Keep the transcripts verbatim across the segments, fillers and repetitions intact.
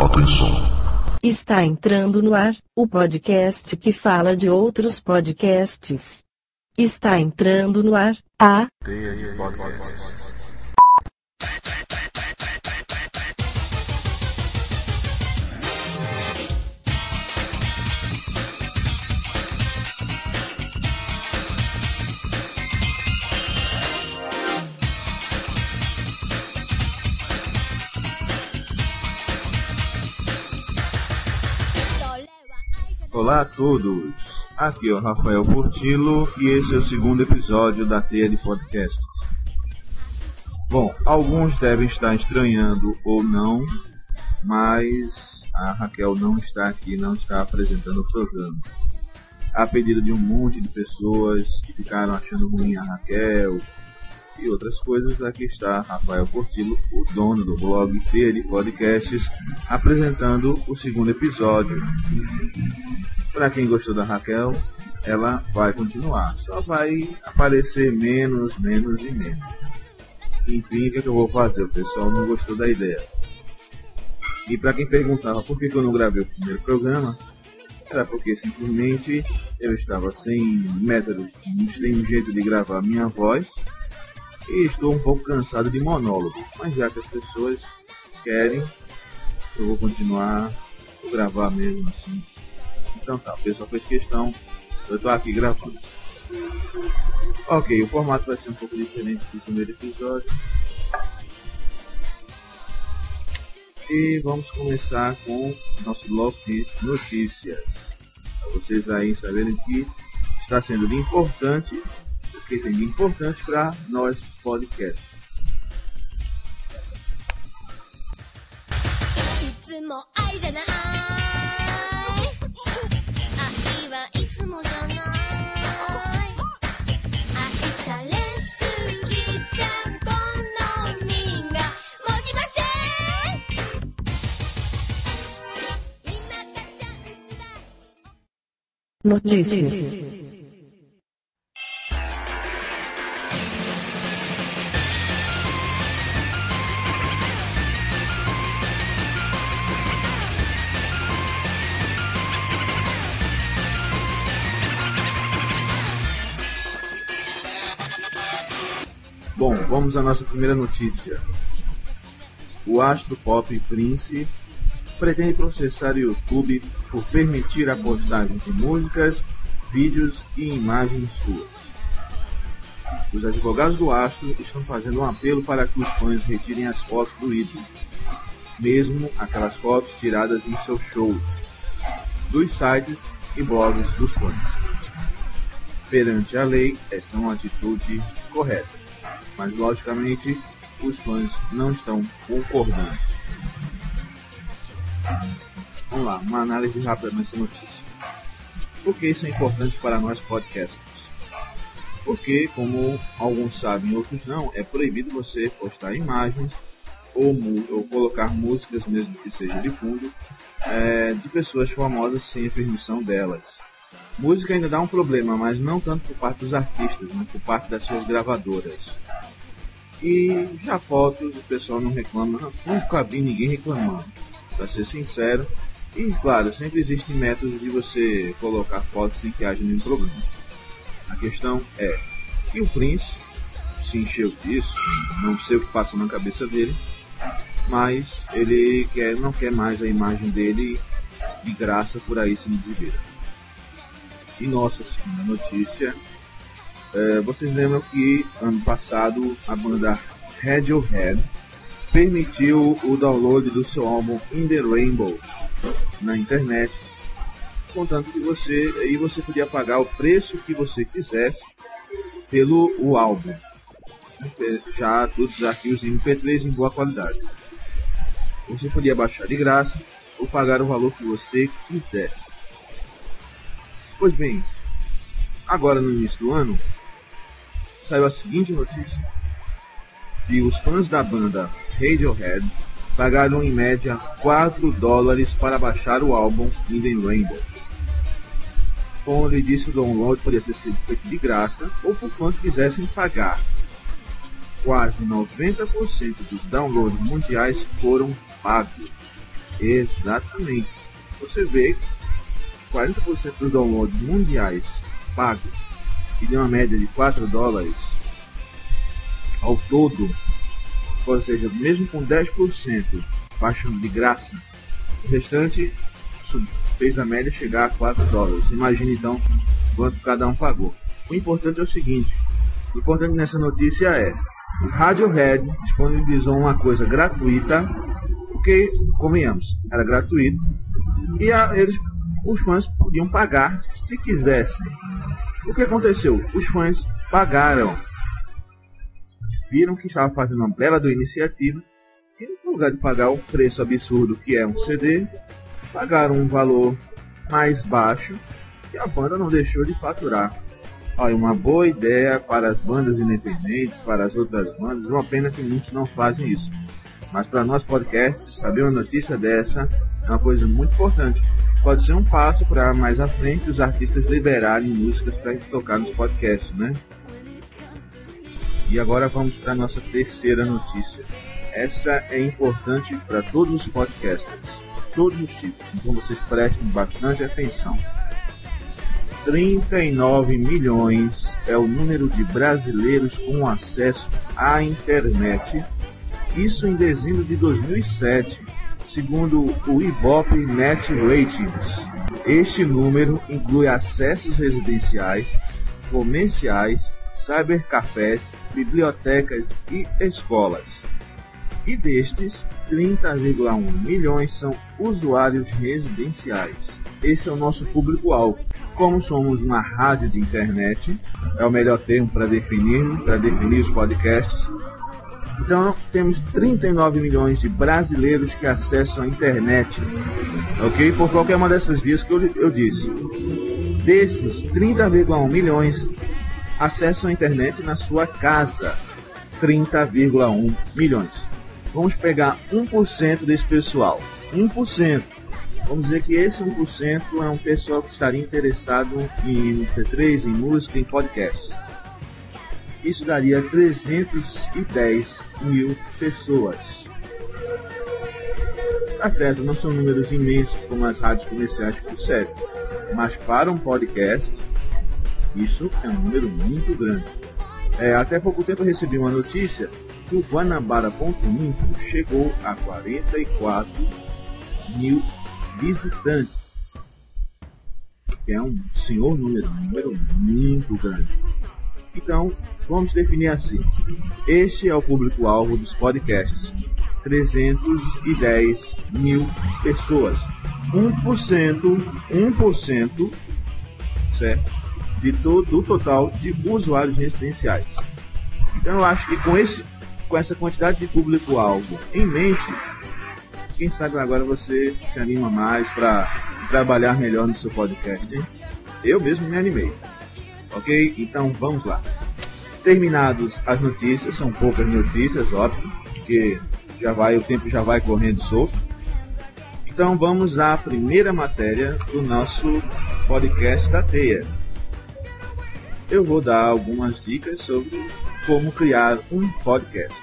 Atenção. Está entrando no ar, o podcast que fala de outros podcasts. Está entrando no ar, a Teia de Podcasts. Olá a todos, aqui é o Rafael Portillo e esse é o segundo episódio da Teia de Podcasts. Bom, alguns devem estar estranhando ou não, mas a Raquel não está aqui, não está apresentando o programa. A pedido de um monte de pessoas que ficaram achando ruim a Raquel e outras coisas, aqui está Rafael Portillo, o dono do blog Teia de Podcasts, apresentando o segundo episódio. Para quem gostou da Raquel, ela vai continuar, só vai aparecer menos, menos e menos. Enfim, o que, é que eu vou fazer? O pessoal não gostou da ideia. E para quem perguntava por que, que eu não gravei o primeiro programa, era porque simplesmente eu estava sem método, sem um jeito de gravar a minha voz, e estou um pouco cansado de monólogos, mas já que as pessoas querem, eu vou continuar a gravar mesmo assim. Então tá, o pessoal fez questão, eu estou aqui gravando. Ok, o formato vai ser um pouco diferente do primeiro episódio. E vamos começar com nosso bloco de notícias. Para vocês aí saberem que está sendo de importante, o que tem de importante para nós podcast. Notícias. Bom, vamos à nossa primeira notícia. O astro pop Prince pretende processar o YouTube por permitir a postagem de músicas, vídeos e imagens suas. Os advogados do astro estão fazendo um apelo para que os fãs retirem as fotos do ídolo, mesmo aquelas fotos tiradas em seus shows, dos sites e blogs dos fãs. Perante a lei, esta é uma atitude correta, mas logicamente os fãs não estão concordando. Vamos lá, uma análise rápida nessa notícia. Por que isso é importante para nós podcasters? Porque, como alguns sabem e outros não, é proibido você postar imagens ou, ou colocar músicas, mesmo que seja de fundo, é, de pessoas famosas sem a permissão delas. Música ainda dá um problema, mas não tanto por parte dos artistas, mas por parte das suas gravadoras. E já fotos, o pessoal não reclama, nunca vi ninguém reclamando, para ser sincero. E claro, sempre existem métodos de você colocar fotos sem que haja nenhum problema. A questão é que o Prince se encheu disso, não sei o que passa na cabeça dele, mas ele quer, não quer mais a imagem dele de graça por aí se exibir. E nossa segunda notícia, é, vocês lembram que ano passado a banda Radiohead permitiu o download do seu álbum In The Rainbows na internet, contanto que você aí você podia pagar o preço que você quisesse pelo o álbum, já todos os arquivos em M P três em boa qualidade. Você podia baixar de graça ou pagar o valor que você quisesse. Pois bem, agora no início do ano saiu a seguinte notícia: que os fãs da banda Radiohead pagaram em média quatro dólares para baixar o álbum In The Rainbows. Como ele disse, o download podia ter sido feito de graça ou por quanto quisessem pagar. Quase noventa por cento dos downloads mundiais foram pagos. Exatamente. Você vê que quarenta por cento dos downloads mundiais pagos e de uma média de quatro dólares ao todo, ou seja, mesmo com dez por cento baixando de graça, o restante fez a média chegar a quatro dólares. Imagine então quanto cada um pagou. O importante é o seguinte, o importante nessa notícia é o Radiohead disponibilizou uma coisa gratuita, porque, convenhamos, era gratuito, e a, eles, os fãs podiam pagar se quisessem. O que aconteceu? Os fãs pagaram, viram que estava fazendo uma bela do iniciativa, e no lugar de pagar o preço absurdo que é um C D, pagaram um valor mais baixo e a banda não deixou de faturar. Olha, uma boa ideia para as bandas independentes, para as outras bandas, uma pena que muitos não fazem isso. Mas para nós podcasts, saber uma notícia dessa é uma coisa muito importante. Pode ser um passo para mais à frente os artistas liberarem músicas para a gente tocar nos podcasts, né? E agora vamos para a nossa terceira notícia. Essa é importante para todos os podcasters, todos os tipos, então vocês prestem bastante atenção. trinta e nove milhões é o número de brasileiros com acesso à internet, isso em dezembro de dois mil e sete, segundo o Ibope Net Ratings. Este número inclui acessos residenciais, comerciais, cybercafés, bibliotecas e escolas. E destes, trinta vírgula um milhões são usuários residenciais. Esse é o nosso público-alvo. Como somos uma rádio de internet, é o melhor termo para definir, para definir os podcasts. Então, temos trinta e nove milhões de brasileiros que acessam a internet, ok? Por qualquer uma dessas vias que eu, eu disse. Desses, trinta vírgula um milhões acessam a internet na sua casa. trinta vírgula um milhões. Vamos pegar um por cento desse pessoal. um por cento. Vamos dizer que esse um por cento é um pessoal que estaria interessado em M P três, em música, em podcast. Isso daria trezentos e dez mil pessoas. Tá certo, não são números imensos como as rádios comerciais que servem, mas para um podcast, isso é um número muito grande. É, até pouco tempo eu recebi uma notícia que o Guanabara ponto info chegou a quarenta e quatro mil visitantes, que é um senhor número, um número muito grande. Então, vamos definir assim. Este é o público-alvo dos podcasts. trezentos e dez mil pessoas. um por cento, um por cento, certo? De todo o total de usuários residenciais. Então, eu acho que com, esse, com essa quantidade de público-alvo em mente, quem sabe agora você se anima mais para trabalhar melhor no seu podcast, hein? Eu mesmo me animei. Ok? Então vamos lá. Terminados as notícias, são poucas notícias, óbvio, porque já vai, o tempo já vai correndo solto. Então vamos à primeira matéria do nosso podcast da Teia. Eu vou dar algumas dicas sobre como criar um podcast.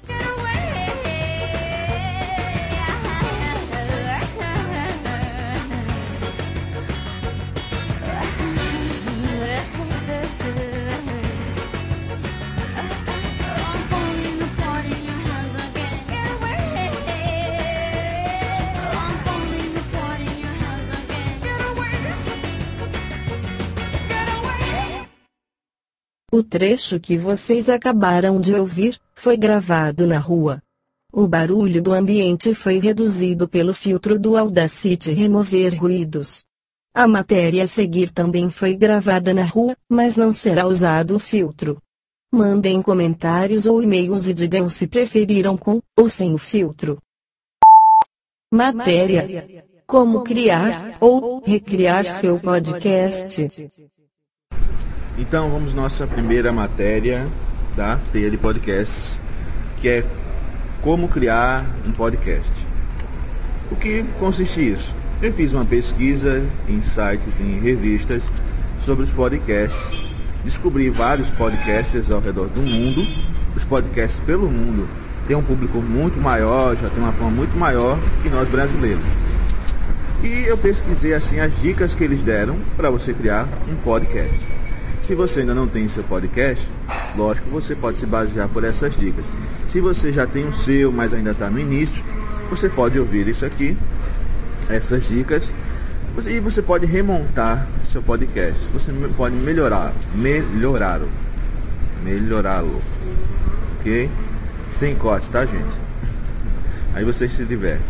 O trecho que vocês acabaram de ouvir foi gravado na rua. O barulho do ambiente foi reduzido pelo filtro do Audacity Remover Ruídos. A matéria a seguir também foi gravada na rua, mas não será usado o filtro. Mandem comentários ou e-mails e digam se preferiram com ou sem o filtro. Matéria: como criar ou recriar seu podcast. Então vamos à nossa primeira matéria da Teia de Podcasts, que é como criar um podcast. O que consiste isso? Eu fiz uma pesquisa em sites e em revistas sobre os podcasts, descobri vários podcasts ao redor do mundo, os podcasts pelo mundo tem um público muito maior, já tem uma fama muito maior que nós brasileiros. E eu pesquisei assim as dicas que eles deram para você criar um podcast. Se você ainda não tem seu podcast, lógico, você pode se basear por essas dicas. Se você já tem o seu, mas ainda está no início, você pode ouvir isso aqui, essas dicas, e você pode remontar seu podcast. Você pode melhorar, melhorá-lo, melhorá-lo, ok? Sem cortes, tá, gente? Aí você se diverte.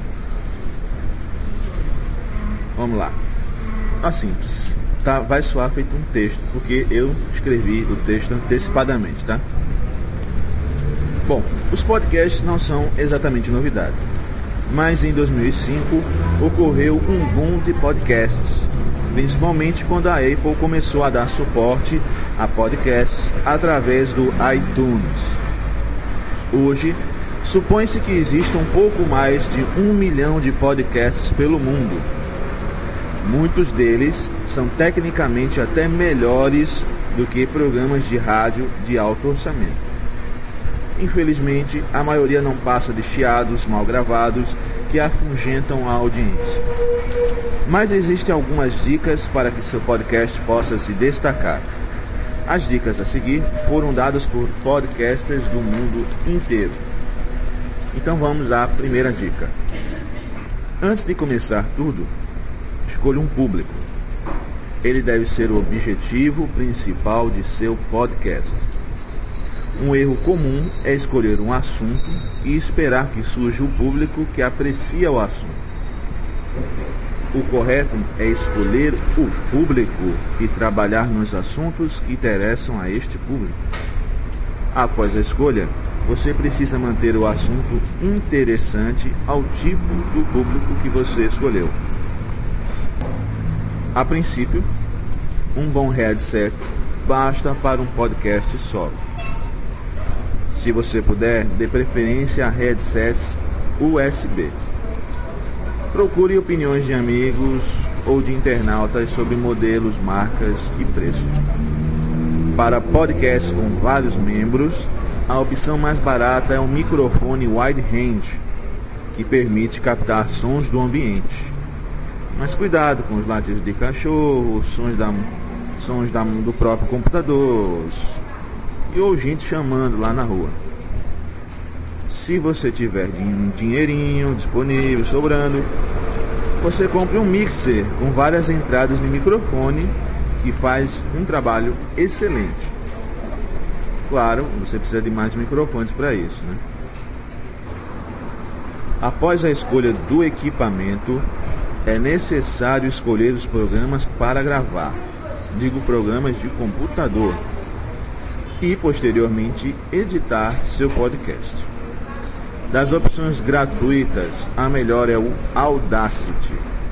Vamos lá. Assim, tá, vai soar feito um texto, porque eu escrevi o texto antecipadamente, tá? Bom, os podcasts não são exatamente novidade, mas em dois mil e cinco ocorreu um boom de podcasts, principalmente quando a Apple começou a dar suporte a podcasts através do iTunes. Hoje, supõe-se que exista um pouco mais de um milhão de podcasts pelo mundo. Muitos deles são tecnicamente até melhores do que programas de rádio de alto orçamento. Infelizmente, a maioria não passa de chiados mal gravados que afugentam a audiência. Mas existem algumas dicas para que seu podcast possa se destacar. As dicas a seguir foram dadas por podcasters do mundo inteiro. Então vamos à primeira dica. Antes de começar tudo, escolha um público. Ele deve ser o objetivo principal de seu podcast. Um erro comum é escolher um assunto e esperar que surja o público que aprecia o assunto. O correto é escolher o público e trabalhar nos assuntos que interessam a este público. Após a escolha, você precisa manter o assunto interessante ao tipo do público que você escolheu. A princípio, um bom headset basta para um podcast solo. Se você puder, dê preferência a headsets U S B. Procure opiniões de amigos ou de internautas sobre modelos, marcas e preços. Para podcasts com vários membros, a opção mais barata é um microfone wide range, que permite captar sons do ambiente. Mas cuidado com os latidos de cachorro, sons, da, sons da, do próprio computador e ou gente chamando lá na rua. Se você tiver um dinheirinho disponível, sobrando, você compre um mixer com várias entradas de microfone que faz um trabalho excelente. Claro, você precisa de mais microfones para isso, né? Após a escolha do equipamento, é necessário escolher os programas para gravar, digo programas de computador, e posteriormente editar seu podcast. Das opções gratuitas, a melhor é o Audacity.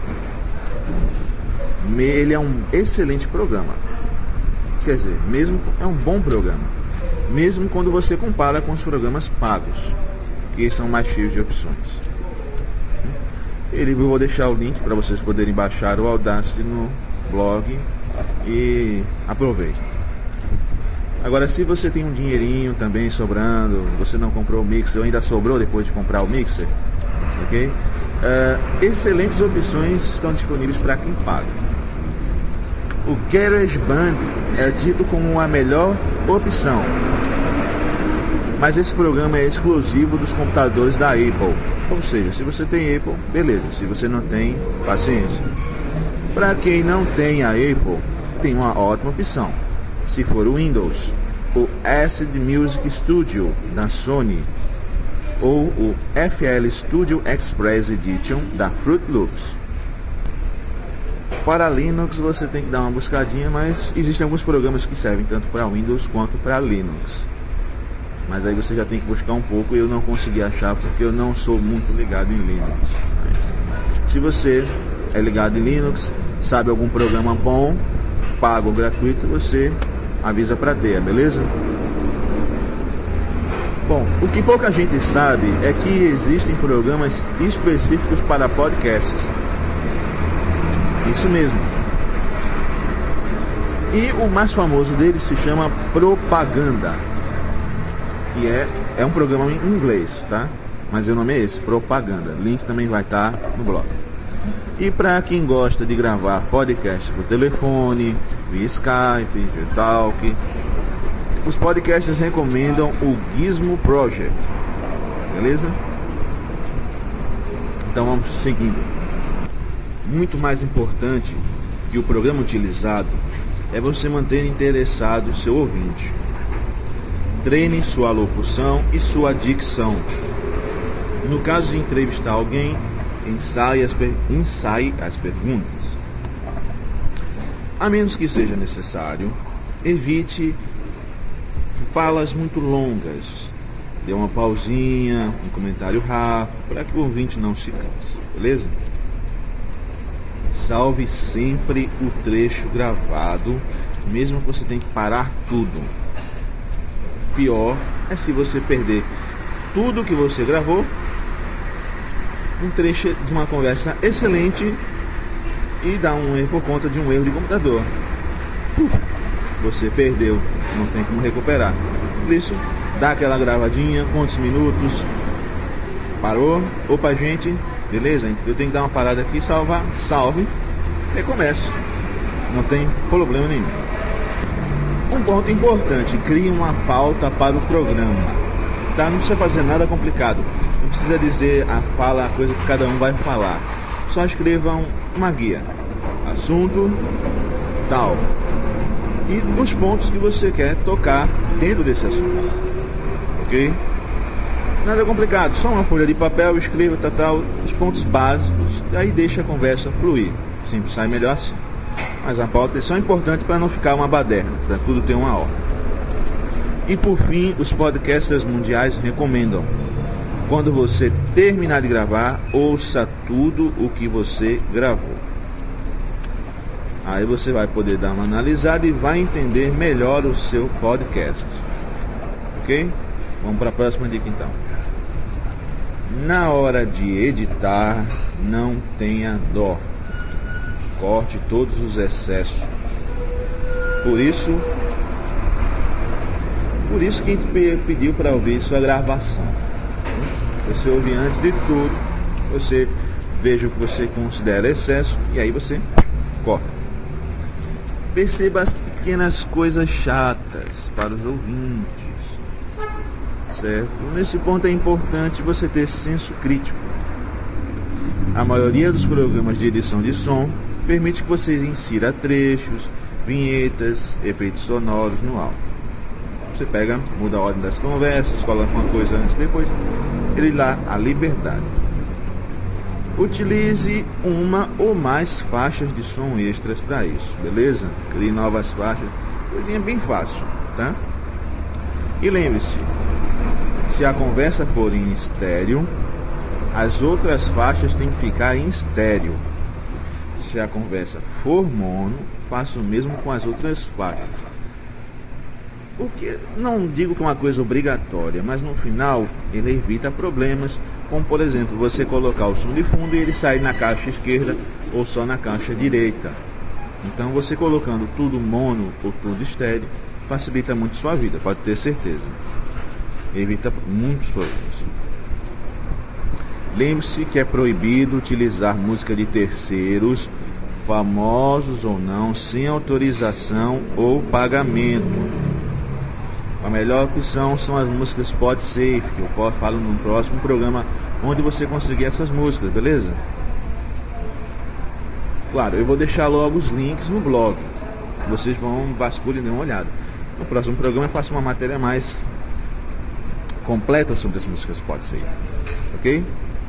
Ele é um excelente programa. Quer dizer, mesmo é um bom programa, mesmo quando você compara com os programas pagos, que são mais cheios de opções. Ele, eu vou deixar o link para vocês poderem baixar o Audacity no blog e aproveitem. Agora, se você tem um dinheirinho também sobrando, você não comprou o mixer ou ainda sobrou depois de comprar o mixer, ok? Uh, excelentes opções estão disponíveis para quem paga. O GarageBand é dito como a melhor opção, mas esse programa é exclusivo dos computadores da Apple. Ou seja, se você tem Apple, beleza. Se você não tem, paciência. Para quem não tem a Apple, tem uma ótima opção. Se for o Windows, o Acid Music Studio da Sony ou o F L Studio Express Edition da Fruit Loops. Para Linux você tem que dar uma buscadinha, mas existem alguns programas que servem tanto para Windows quanto para Linux. Mas aí você já tem que buscar um pouco e eu não consegui achar porque eu não sou muito ligado em Linux. Se você é ligado em Linux, sabe algum programa bom, pago ou gratuito, você avisa para ter, beleza? Bom, o que pouca gente sabe é que existem programas específicos para podcasts. Isso mesmo. E o mais famoso deles se chama Propaganda. E é, é um programa em inglês, tá? Mas o nome é esse, Propaganda. Link também vai estar no blog. E para quem gosta de gravar podcast por telefone, via Skype, via Talk, os podcasts recomendam o Gizmo Project. Beleza? Então vamos seguindo. Muito mais importante que o programa utilizado é você manter interessado o seu ouvinte. Treine sua locução e sua dicção. No caso de entrevistar alguém, ensaie as, per... ensaie as perguntas. A menos que seja necessário, evite falas muito longas. Dê uma pausinha, um comentário rápido, para que o ouvinte não se canse, beleza? Salve sempre o trecho gravado, mesmo que você tenha que parar tudo. Pior é se você perder tudo que você gravou, um trecho de uma conversa excelente, e dar um erro por conta de um erro de computador. Uf, você perdeu, não tem como recuperar. Por isso, dá aquela gravadinha, quantos minutos, parou, opa gente, beleza? Eu tenho que dar uma parada aqui, salvar, salve, recomeço, não tem problema nenhum. Um ponto importante, crie uma pauta para o programa, tá? Não precisa fazer nada complicado, não precisa dizer a fala, a coisa que cada um vai falar, só escrevam uma guia, assunto, tal, e os pontos que você quer tocar dentro desse assunto, ok? Nada complicado, só uma folha de papel, escreva, tal, tal, os pontos básicos, e aí deixa a conversa fluir, sempre sai melhor assim. Mas a pauta é só importante para não ficar uma baderna, para tudo ter uma ordem. E por fim, os podcasters mundiais recomendam: quando você terminar de gravar, ouça tudo o que você gravou. Aí você vai poder dar uma analisada e vai entender melhor o seu podcast. Ok? Vamos para a próxima dica então. Na hora de editar, não tenha dó. Corte todos os excessos. Por isso, por isso que a gente pediu para ouvir sua gravação. Você ouve antes de tudo, você veja o que você considera excesso e aí você corta. Perceba as pequenas coisas chatas para os ouvintes, certo? Nesse ponto é importante você ter senso crítico. A maioria dos programas de edição de som permite que você insira trechos, vinhetas, efeitos sonoros no áudio. Você pega, muda a ordem das conversas, coloca uma coisa antes e depois, ele dá a liberdade. Utilize uma ou mais faixas de som extras para isso, beleza? Crie novas faixas, coisinha bem fácil, tá? E lembre-se, se a conversa for em estéreo, as outras faixas têm que ficar em estéreo. Se a conversa for mono, faça o mesmo com as outras faixas. O que não digo que é uma coisa obrigatória, mas no final ele evita problemas, como por exemplo, você colocar o som de fundo e ele sair na caixa esquerda ou só na caixa direita. Então você colocando tudo mono ou tudo estéreo, facilita muito sua vida, pode ter certeza. Evita muitos problemas. Lembre-se que é proibido utilizar música de terceiros, famosos ou não, sem autorização ou pagamento. A melhor opção são as músicas PodSafe, que eu falo no próximo programa, onde você conseguir essas músicas, beleza? Claro, eu vou deixar logo os links no blog. Vocês vão vasculhar e dar uma olhada. No próximo programa eu faço uma matéria mais completa sobre as músicas PodSafe, ok?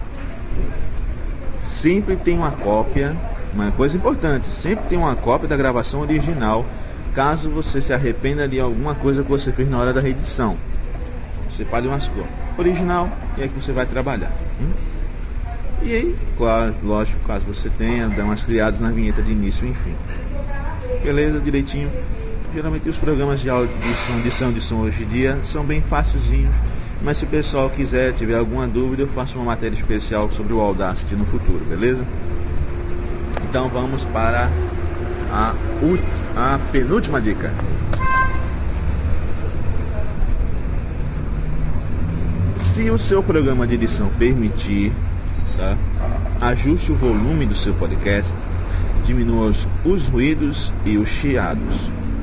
Sempre tem uma cópia, uma coisa importante, sempre tem uma cópia da gravação original, caso você se arrependa de alguma coisa que você fez na hora da reedição. Você pode umas cópias original e é que você vai trabalhar. Hum? E aí, claro, lógico, caso você tenha, dá umas criadas na vinheta de início, enfim. Beleza, direitinho. Geralmente os programas de áudio de som, de som, de som hoje em dia são bem facilzinhos. Mas se o pessoal quiser, tiver alguma dúvida, eu faço uma matéria especial sobre o Audacity no futuro, beleza? Então vamos para a, a penúltima dica. Se o seu programa de edição permitir, tá? Ajuste o volume do seu podcast, diminua os, os ruídos e os chiados.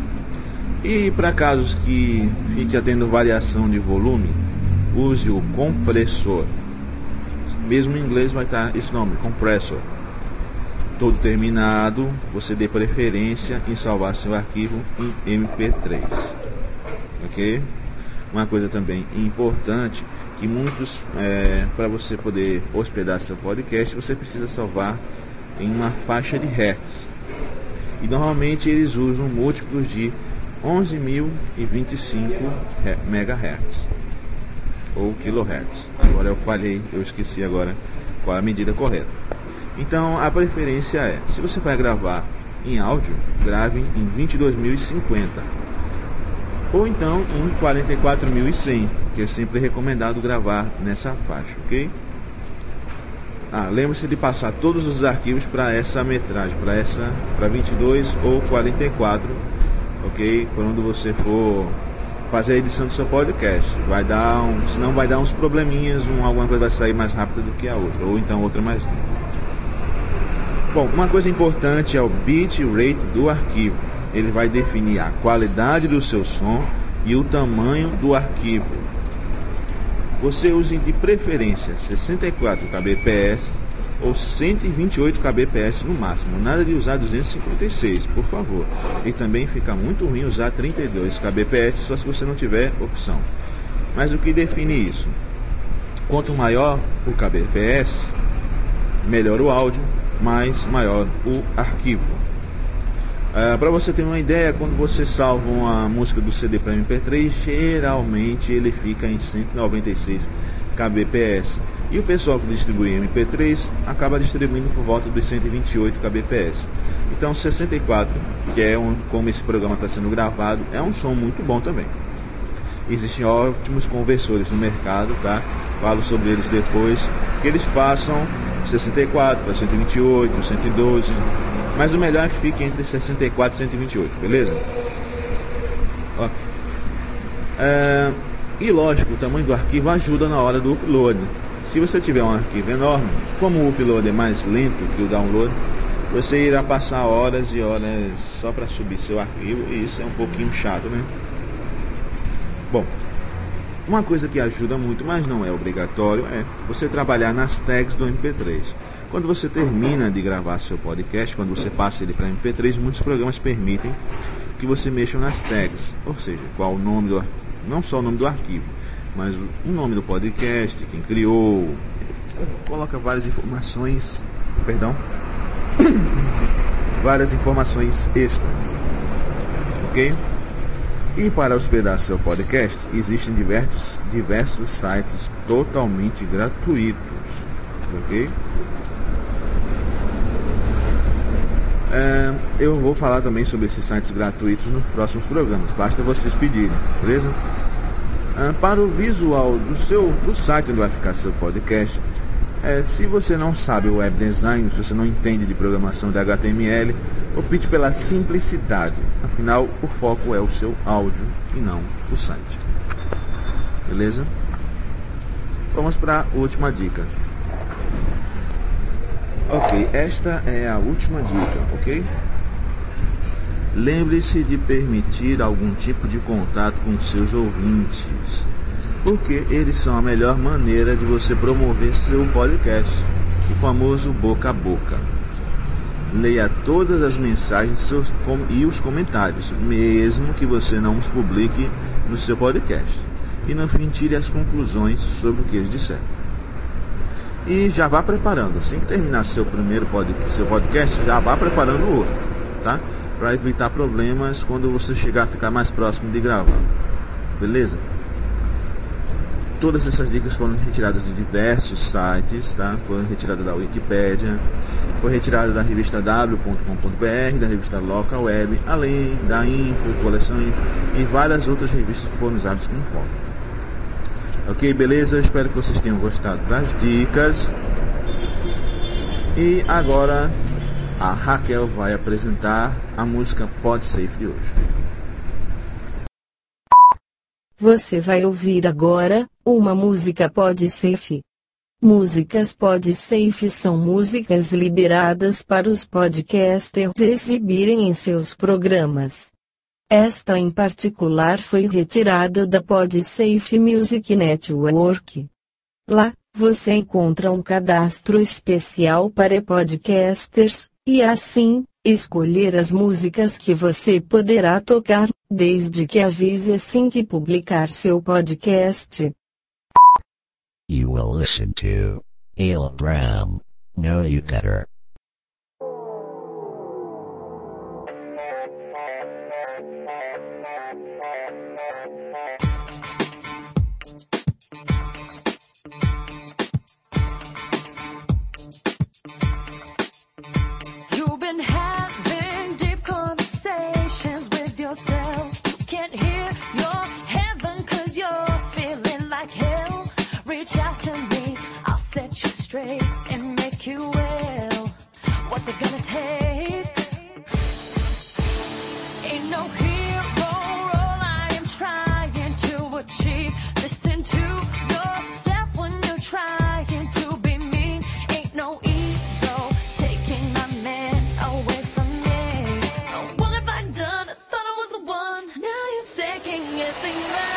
E para casos que fique tendo variação de volume, use o compressor. Mesmo em inglês vai estar esse nome, compressor. Todo terminado, você dê preferência em salvar seu arquivo em M P três. Ok? Uma coisa também importante, que muitos, é, para você poder hospedar seu podcast, você precisa salvar em uma faixa de hertz. E normalmente eles usam múltiplos de onze mil e vinte e cinco megahertz ou kilohertz. Agora eu falhei, eu esqueci agora qual é a medida correta. Então a preferência é, se você vai gravar em áudio, grave em vinte e dois mil e cinquenta ou então em quarenta e quatro mil e cem, que é sempre recomendado gravar nessa faixa, ok? Ah, lembre-se de passar todos os arquivos para essa metragem, para essa, para vinte e dois ou quarenta e quatro, ok? Quando você for fazer a edição do seu podcast, vai dar um, senão vai dar uns probleminhas, um, alguma coisa vai sair mais rápido do que a outra, ou então outra mais lenta. Bom, uma coisa importante é o bitrate do arquivo. Ele vai definir a qualidade do seu som e o tamanho do arquivo. Você use de preferência sessenta e quatro kbps ou cento e vinte e oito kbps no máximo. Nada de usar duzentos e cinquenta e seis, por favor. E também fica muito ruim usar trinta e dois kbps só se você não tiver opção. Mas o que define isso? Quanto maior o kbps, melhor o áudio, mais maior o arquivo. Uh, para você ter uma ideia, quando você salva uma música do C D para M P três, geralmente ele fica em cento e noventa e seis kbps. E o pessoal que distribui M P três acaba distribuindo por volta dos cento e vinte e oito kbps. Então sessenta e quatro, que é um, como esse programa está sendo gravado, é um som muito bom também. Existem ótimos conversores no mercado, tá? Falo sobre eles depois, que eles passam sessenta e quatro para cento e vinte e oito, cento e doze, mas o melhor é que fique entre sessenta e quatro e cento e vinte e oito, beleza? Ó. É, e lógico, o tamanho do arquivo ajuda na hora do upload. Se você tiver um arquivo enorme, como o upload é mais lento que o download, você irá passar horas e horas só para subir seu arquivo, e isso é um pouquinho chato, né? Bom, uma coisa que ajuda muito, mas não é obrigatório, é você trabalhar nas tags do M P três. Quando você termina de gravar seu podcast, quando você passa ele para M P três, muitos programas permitem que você mexa nas tags, ou seja, qual o nome do arquivo, não só o nome do arquivo, mas o nome do podcast, quem criou, coloca várias informações, perdão, várias informações extras, ok? E para hospedar seu podcast, existem diversos, diversos sites totalmente gratuitos, ok? É, eu vou falar também sobre esses sites gratuitos nos próximos programas, basta vocês pedirem, beleza? É, para o visual do seu do site onde vai ficar seu podcast, é, se você não sabe o web design, se você não entende de programação de H T M L, opte pela simplicidade, afinal o foco é o seu áudio e não o site, beleza? Vamos para a última dica. Ok, esta é a última dica, ok? Lembre-se de permitir algum tipo de contato com seus ouvintes, porque eles são a melhor maneira de você promover seu podcast, o famoso boca a boca. Leia todas as mensagens e os comentários, mesmo que você não os publique no seu podcast, e no fim tire as conclusões sobre o que eles disseram. E já vá preparando, assim que terminar seu primeiro podcast, seu podcast, já vá preparando o outro, tá? Para evitar problemas quando você chegar a ficar mais próximo de gravar, beleza? Todas essas dicas foram retiradas de diversos sites, tá? Foram retiradas da Wikipédia, foi retirada da revista w ponto com ponto b r, da revista Local Web, além da Info, Coleção Info e várias outras revistas que foram usadas como fonte. Ok, beleza? Espero que vocês tenham gostado das dicas. E agora a Raquel vai apresentar a música PodSafe de hoje. Você vai ouvir agora uma música PodSafe. Músicas PodSafe são músicas liberadas para os podcasters exibirem em seus programas. Esta em particular foi retirada da PodSafe Music Network. Lá, você encontra um cadastro especial para podcasters, e assim, escolher as músicas que você poderá tocar, desde que avise assim que publicar seu podcast. You will listen to Ayla Brown, Know You Better. You've been having deep conversations with yourself. You can't hear your heaven 'cause you're feeling like hell. Reach out to me, I'll set you straight and make you well. What's it gonna take? Ain't no hero role I am trying to achieve. Listen to yourself when you're trying to be mean. Ain't no ego taking my man away from me. Oh, what have I done? I thought I was the one. Now you're second guessing my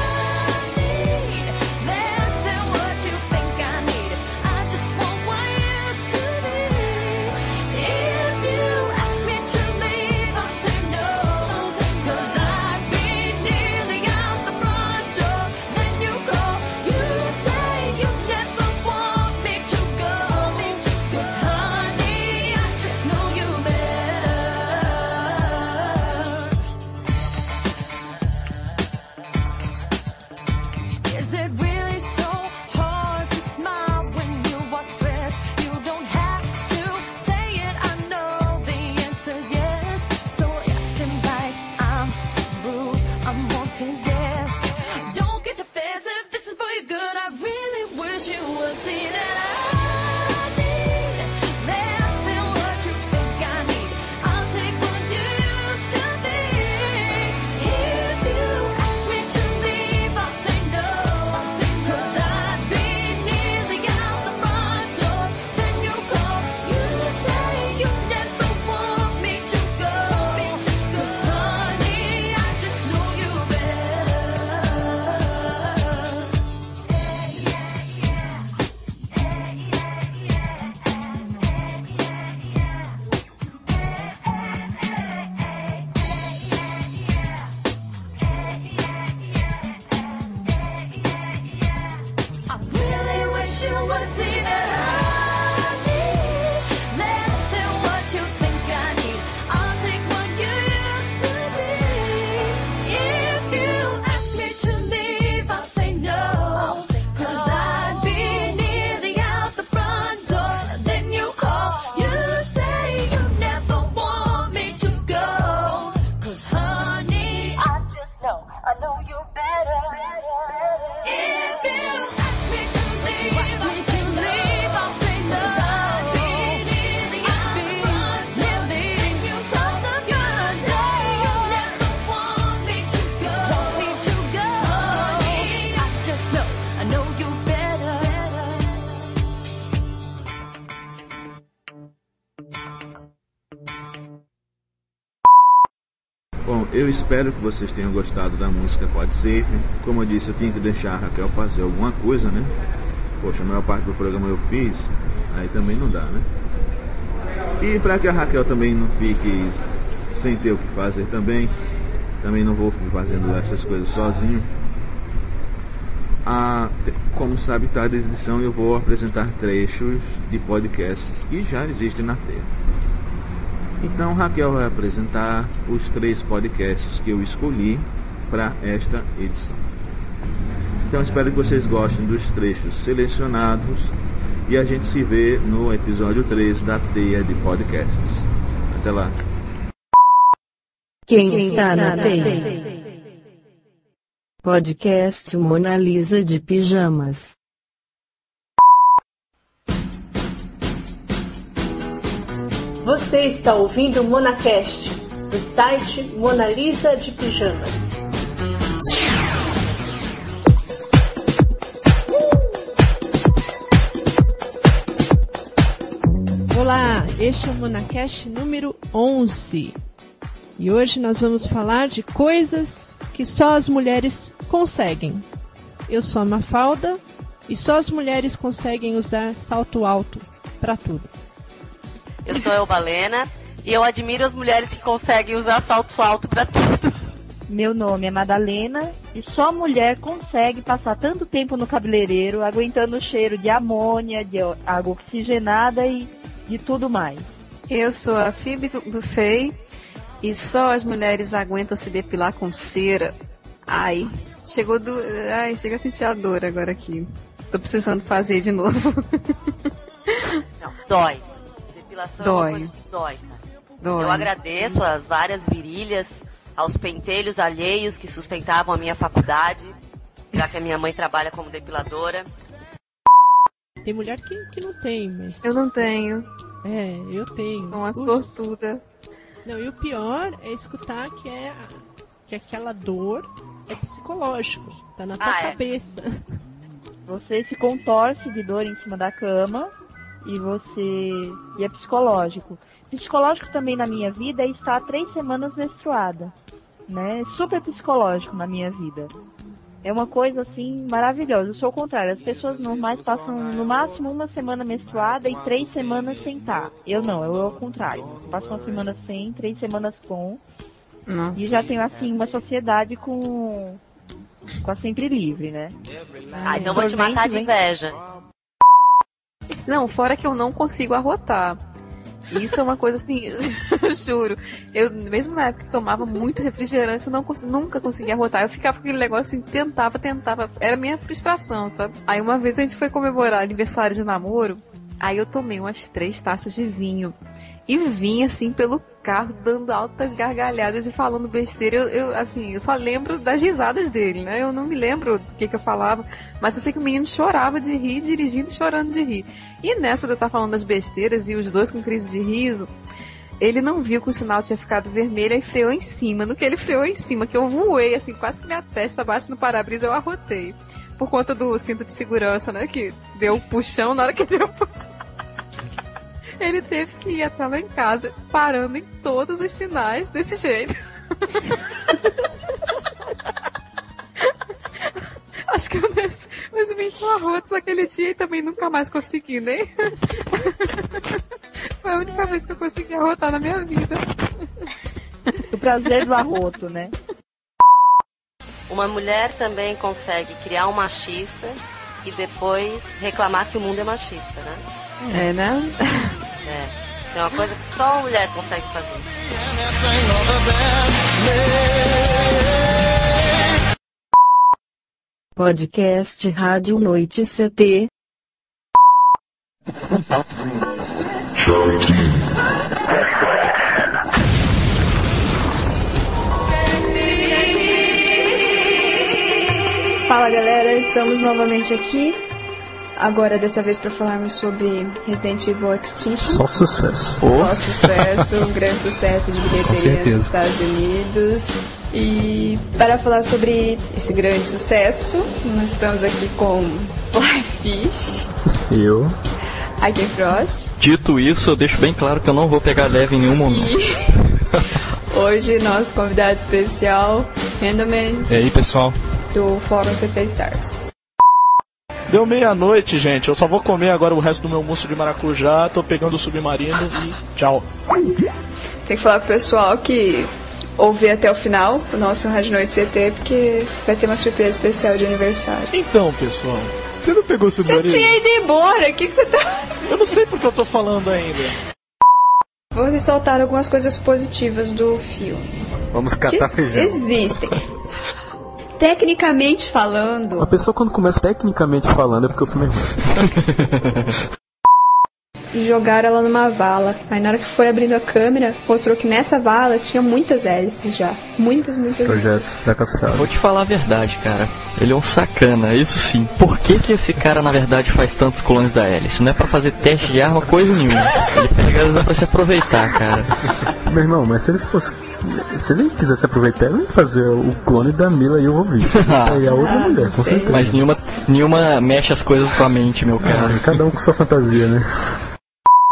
Bom, eu espero que vocês tenham gostado da música PodSafe. Como eu disse, eu tinha que deixar a Raquel fazer alguma coisa, né? Poxa, a maior parte do programa eu fiz, aí também não dá, né? E para que a Raquel também não fique sem ter o que fazer também, também não vou fazendo essas coisas sozinho. Ah, como sabe, cada edição eu vou apresentar trechos de podcasts que já existem na Terra. Então Raquel vai apresentar os três podcasts que eu escolhi para esta edição. Então espero que vocês gostem dos trechos selecionados e a gente se vê no episódio três da Teia de Podcasts. Até lá. Quem está na Teia? Podcast Mona Lisa de Pijamas. Você está ouvindo o MonaCast, do site Mona Lisa de Pijamas. Olá, este é o Monacast número onze. E hoje nós vamos falar de coisas que só as mulheres conseguem. Eu sou a Mafalda e só as mulheres conseguem usar salto alto pra tudo. Eu sou a Elbalena e eu admiro as mulheres que conseguem usar salto alto pra tudo. Meu nome é Madalena e só mulher consegue passar tanto tempo no cabeleireiro aguentando o cheiro de amônia, de água oxigenada e de tudo mais. Eu sou a Phoebe Buffet e só as mulheres aguentam se depilar com cera. Ai, chegou do... Ai, chega a sentir a dor agora aqui. Tô precisando fazer de novo. Não, dói. Depilação dói. É uma coisa que dói, cara. Dói. Eu agradeço as várias virilhas, aos pentelhos alheios que sustentavam a minha faculdade, já que a minha mãe trabalha como depiladora. Tem mulher que, que não tem, mas... Eu não tenho. É, eu tenho. Sou uma Ups. sortuda. Não, e o pior é escutar que, é, que aquela dor é psicológico. Tá na tua Ah, é. cabeça. Você se contorce de dor em cima da cama e você... E é psicológico. Psicológico também na minha vida é estar três semanas menstruada, né? Super psicológico na minha vida. É uma coisa, assim, maravilhosa. Eu sou o contrário. As pessoas normais passam, no máximo, uma semana menstruada e três semanas sem estar. Eu não, eu é o contrário. Passo uma semana sem, três semanas com. Nossa. E já tenho, assim, uma sociedade com... com a sempre livre, né? Ah, então vou te matar de inveja. Não, fora que eu não consigo arrotar. Isso é uma coisa assim, eu juro. Eu, mesmo na época que tomava muito refrigerante, eu não cons- nunca conseguia arrotar. Eu ficava com aquele negócio assim, tentava, tentava. Era a minha frustração, sabe? Aí uma vez a gente foi comemorar aniversário de namoro, aí eu tomei umas três taças de vinho. E vim assim pelo carro, dando altas gargalhadas e falando besteira. Eu, eu, assim, eu só lembro das risadas dele, né? Eu não me lembro do que que eu falava, mas eu sei que o menino chorava de rir, dirigindo e chorando de rir. E nessa de eu estar falando das besteiras e os dois com crise de riso, ele não viu que o sinal tinha ficado vermelho e freou em cima. No que ele freou em cima, que eu voei, assim, quase que minha testa bate no para-brisa, eu arrotei. Por conta do cinto de segurança, né? Que deu um puxão, na hora que deu um puxão, ele teve que ir até lá em casa, parando em todos os sinais desse jeito. Acho que eu meus, meus vinte arrotos naquele dia e também nunca mais consegui, né? Foi a única vez que eu consegui arrotar na minha vida. O prazer do arroto, né? Uma mulher também consegue criar um machista e depois reclamar que o mundo é machista, né? É, né? É, isso é uma coisa que só a mulher consegue fazer. Podcast Rádio Noite C T. Fala galera, estamos novamente aqui. Agora dessa vez para falarmos sobre Resident Evil Extinction. Só sucesso. Só sucesso, um grande sucesso de bilheteria nos Estados Unidos. E para falar sobre esse grande sucesso, nós estamos aqui com Flyfish. Eu. Aqui Frost. Dito isso, eu deixo bem claro que eu não vou pegar leve em nenhum momento. E hoje nosso convidado especial, Enderman. E aí pessoal? Do Fórum C T Stars. Deu meia-noite, gente. Eu só vou comer agora o resto do meu mousse de maracujá. Tô pegando o submarino e tchau. Tem que falar pro pessoal que ouvir até o final o nosso Rádio Noite C T, porque vai ter uma surpresa especial de aniversário. Então, pessoal, você não pegou o submarino? Você tinha ido embora, o que, que você tá fazendo? Eu não sei porque eu tô falando ainda. Vou ressaltar algumas coisas positivas do filme. Vamos catar que feijão. Existem. Tecnicamente falando... A pessoa quando começa tecnicamente falando é porque o filme é ruim. E jogaram ela numa vala. Aí na hora que foi abrindo a câmera, mostrou que nessa vala tinha muitas hélices já. Muitas, muitas. Projetos fracassados. Vou te falar a verdade, cara. Ele é um sacana, isso sim. Por que que esse cara, na verdade, faz tantos clones da hélice? Não é pra fazer teste de arma, coisa nenhuma. Ele pega elas pra se aproveitar, cara. Meu irmão, mas se ele fosse... Se ele quisesse aproveitar, ele ia fazer o clone da Mila Jovovich. E a outra ah, mulher, com certeza. Mas nenhuma, nenhuma mexe as coisas com a mente, meu cara. Ah, cada um com sua fantasia, né?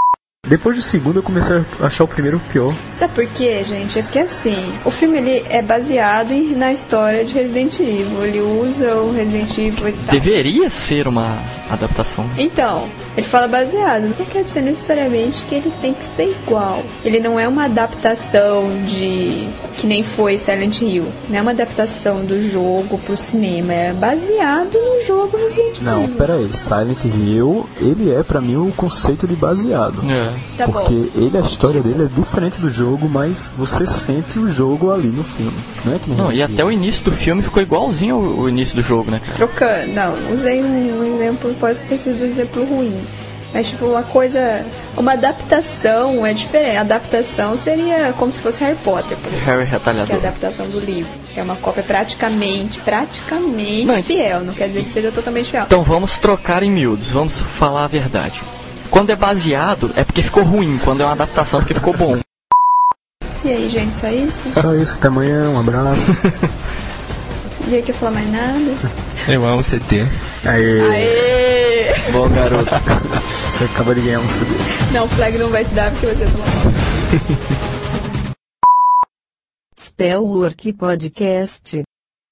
Depois do segundo eu comecei a achar o primeiro pior. Sabe por quê, gente? É porque assim, o filme ele é baseado em, na história de Resident Evil. Ele usa o Resident Evil e tal. Deveria ser uma adaptação. Então, ele fala baseado. Não quer dizer necessariamente que ele tem que ser igual. Ele não é uma adaptação de... que nem foi Silent Hill. Não é uma adaptação do jogo pro cinema. É baseado no jogo Resident Evil. Não, pera aí. Silent Hill, ele é pra mim o conceito de baseado. É. Tá porque bom. ele, a história dele é diferente do jogo, mas você sente o jogo ali no filme. Não é que nem Não, e até o início do filme ficou igualzinho ao, ao início do jogo, né, cara? Trocando. Não, usei um, um exemplo, pode ter sido um exemplo ruim. Mas, tipo, uma coisa... Uma adaptação é diferente. A adaptação seria como se fosse Harry Potter, por exemplo. Harry Retalhador. Que é a adaptação do livro. Que é uma cópia praticamente, praticamente não, fiel. Não quer dizer que seja totalmente fiel. Então vamos trocar em miúdos. Vamos falar a verdade. Quando é baseado, é porque ficou ruim. Quando é uma adaptação, é porque ficou bom. E aí, gente, só isso? Só isso, até amanhã, um abraço. E aí, quer falar mais nada? Eu amo C T. Aê! Aê! Bom, garoto. Você acabou de ganhar um C D. Não, o flag não vai te dar porque você tomou mal. Spellwork Podcast.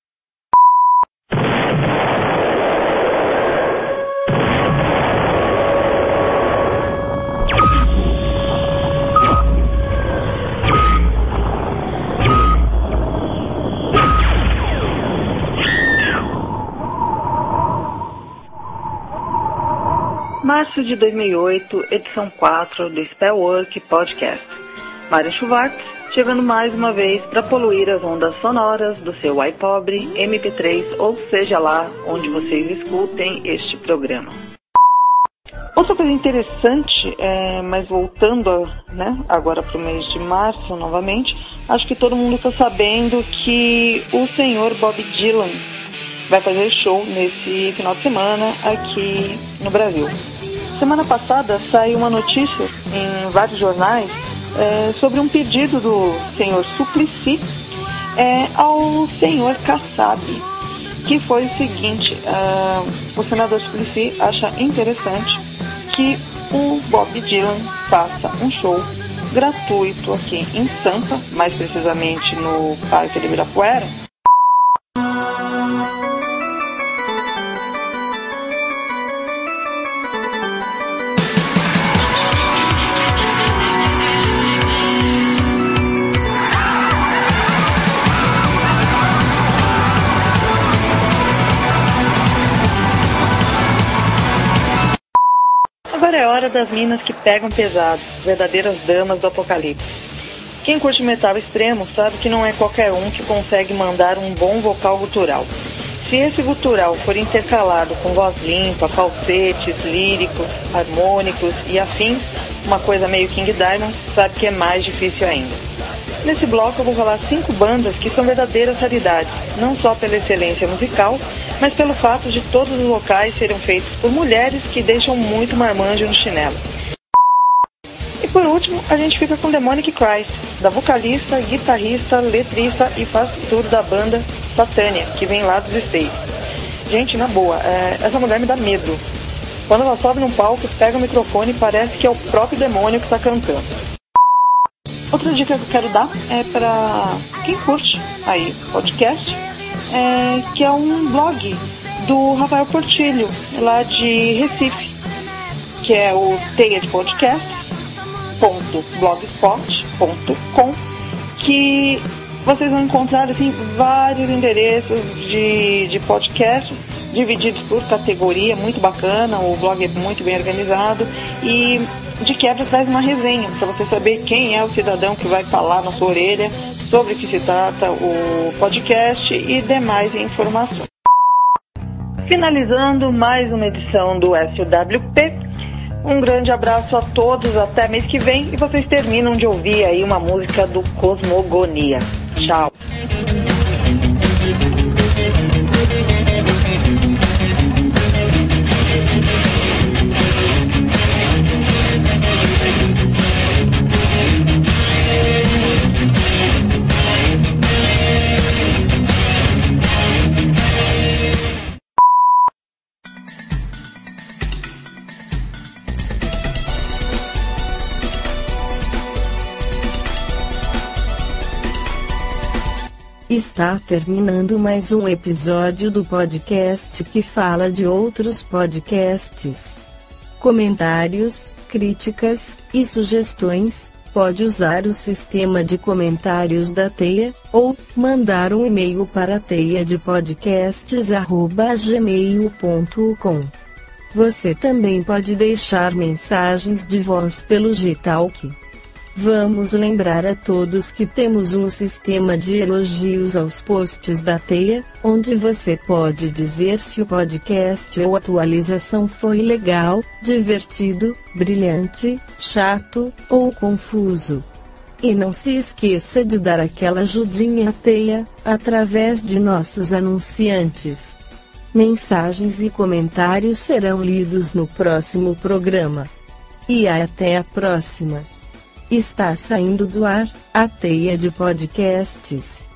Março de dois mil e oito, edição quatro do Spellwork Podcast. Mari Schwartz, chegando mais uma vez para poluir as ondas sonoras do seu iPobre, M P três ou seja lá onde vocês escutem este programa. Outra coisa interessante, é, mas voltando a, né, agora para o mês de março novamente, acho que todo mundo está sabendo que o senhor Bob Dylan vai fazer show nesse final de semana aqui no Brasil. Semana passada saiu uma notícia em vários jornais é, sobre um pedido do senhor Suplicy é, ao senhor Kassab, que foi o seguinte: uh, o senador Suplicy acha interessante que o Bob Dylan faça um show gratuito aqui em Sampa, mais precisamente no Parque de Ibirapuera. Agora é hora das minas que pegam pesado, verdadeiras damas do apocalipse. Quem curte metal extremo sabe que não é qualquer um que consegue mandar um bom vocal gutural. Se esse gutural for intercalado com voz limpa, falsetes, líricos, harmônicos e afins, uma coisa meio King Diamond, sabe que é mais difícil ainda. Nesse bloco eu vou falar cinco bandas que são verdadeiras raridades, não só pela excelência musical, mas pelo fato de todos os vocais serem feitos por mulheres que deixam muito marmanjo no chinelo. E por último, a gente fica com Demonic Christ, da vocalista, guitarrista, letrista e faz tudo da banda Satânia, que vem lá dos States. Gente, na boa, é, essa mulher me dá medo. Quando ela sobe num palco, pega o microfone e parece que é o próprio demônio que está cantando. Outra dica que eu quero dar é para quem curte aí podcast, é, que é um blog do Rafael Portilho, lá de Recife, que é o teia de podcast ponto blogspot ponto com, que vocês vão encontrar assim, vários endereços de, de podcasts divididos por categoria, muito bacana, o blog é muito bem organizado e de quebra traz uma resenha para você saber quem é o cidadão que vai falar na sua orelha sobre o que se trata o podcast e demais informações. Finalizando mais uma edição do S W P, um grande abraço a todos, até mês que vem, e vocês terminam de ouvir aí uma música do Cosmogonia. Tchau! Está terminando mais um episódio do podcast que fala de outros podcasts. Comentários, críticas e sugestões, pode usar o sistema de comentários da Teia, ou mandar um e-mail para teia de podcasts arroba gmail ponto com. Você também pode deixar mensagens de voz pelo Gtalk. Vamos lembrar a todos que temos um sistema de elogios aos posts da Teia, onde você pode dizer se o podcast ou atualização foi legal, divertido, brilhante, chato ou confuso. E não se esqueça de dar aquela ajudinha à Teia, através de nossos anunciantes. Mensagens e comentários serão lidos no próximo programa. E até a próxima! Está saindo do ar, a Teia de Podcasts.